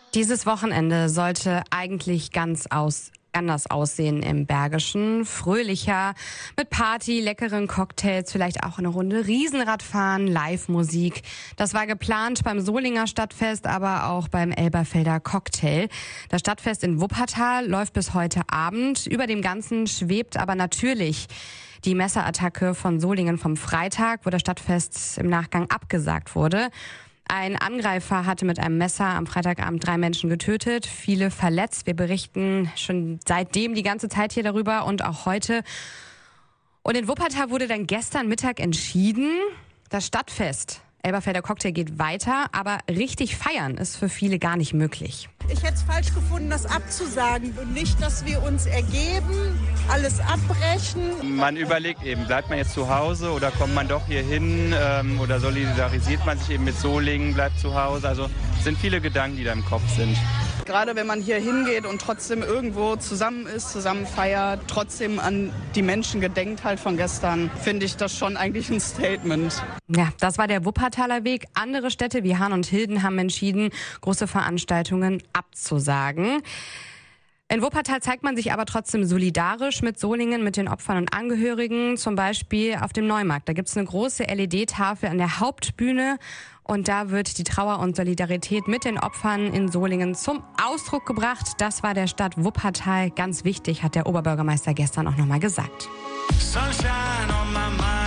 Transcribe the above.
Dieses Wochenende sollte eigentlich anders aussehen im Bergischen. Fröhlicher, mit Party, leckeren Cocktails, vielleicht auch eine Runde Riesenradfahren, Live-Musik. Das war geplant beim Solinger Stadtfest, aber auch beim Elberfelder Cocktail. Das Stadtfest in Wuppertal läuft bis heute Abend. Über dem Ganzen schwebt aber natürlich die Messerattacke von Solingen vom Freitag, wo das Stadtfest im Nachgang abgesagt wurde. Ein Angreifer hatte mit einem Messer am Freitagabend 3 Menschen getötet, viele verletzt. Wir berichten schon seitdem die ganze Zeit hier darüber und auch heute. Und in Wuppertal wurde dann gestern Mittag entschieden, das Stadtfest Elberfelder Cocktail geht weiter, aber richtig feiern ist für viele gar nicht möglich. Ich hätte es falsch gefunden, das abzusagen und nicht, dass wir uns ergeben, alles abbrechen. Man überlegt eben, bleibt man jetzt zu Hause oder kommt man doch hier hin oder solidarisiert man sich eben mit Solingen, bleibt zu Hause. Also es sind viele Gedanken, die da im Kopf sind. Gerade wenn man hier hingeht und trotzdem irgendwo zusammen ist, zusammen feiert, trotzdem an die Menschen gedenkt halt von gestern, finde ich das schon eigentlich ein Statement. Ja, das war der Wuppertaler Weg. Andere Städte wie Hahn und Hilden haben entschieden, große Veranstaltungen abzusagen. In Wuppertal zeigt man sich aber trotzdem solidarisch mit Solingen, mit den Opfern und Angehörigen, zum Beispiel auf dem Neumarkt. Da gibt es eine große LED-Tafel an der Hauptbühne und da wird die Trauer und Solidarität mit den Opfern in Solingen zum Ausdruck gebracht. Das war der Stadt Wuppertal ganz wichtig, hat der Oberbürgermeister gestern auch nochmal gesagt. Sunshine on my mind.